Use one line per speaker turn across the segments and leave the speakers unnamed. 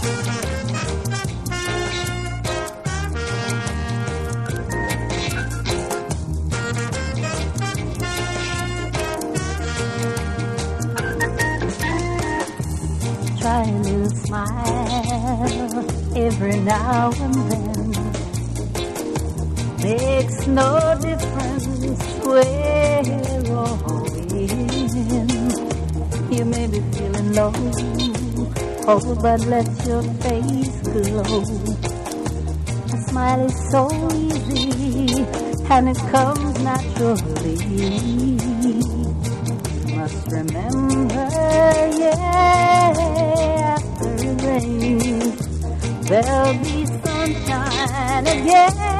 Try a little smile every now and then. Makes no difference where or when. You may be feeling low, oh, but let your face glow. A smile is so easy, and it comes naturally. You must remember, yeah, after the rain, there'll be sunshine again.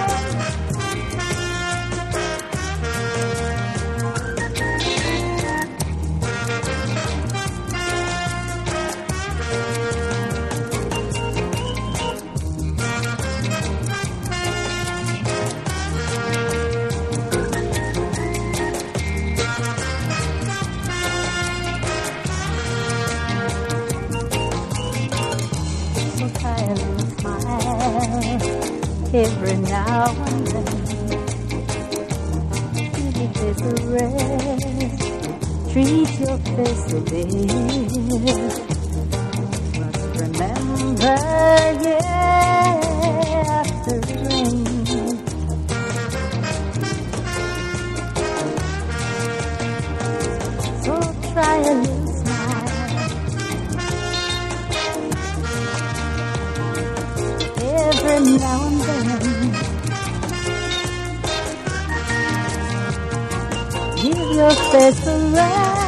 Every now and then, give your face a rest, treat your face a bit. Must remember, yeah, after the rain, so try a little smile every now and then. Give your face a rest.